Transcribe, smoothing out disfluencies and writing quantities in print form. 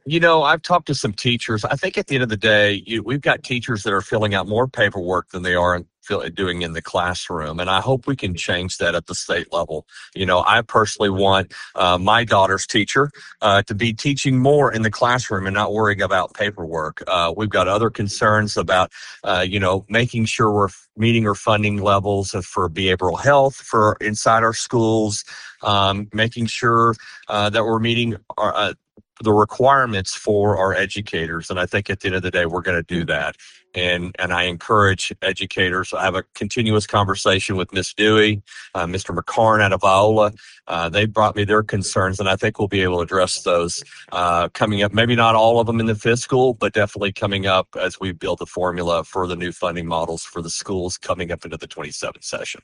I've talked to some teachers. I think at the end of the day, we've got teachers that are filling out more paperwork than they are doing in the classroom. And I hope we can change that at the state level. I personally want my daughter's teacher to be teaching more in the classroom and not worrying about paperwork. We've got other concerns about, making sure we're meeting our funding levels for behavioral health for inside our schools, making sure that we're meeting the requirements for our educators. And I think at the end of the day, we're going to do that. And I encourage educators. I have a continuous conversation with Miss Dewey, Mr. McCarn out of Viola. They brought me their concerns, and I think we'll be able to address those coming up. Maybe not all of them in the fiscal, but definitely coming up as we build the formula for the new funding models for the schools coming up into the 27th session.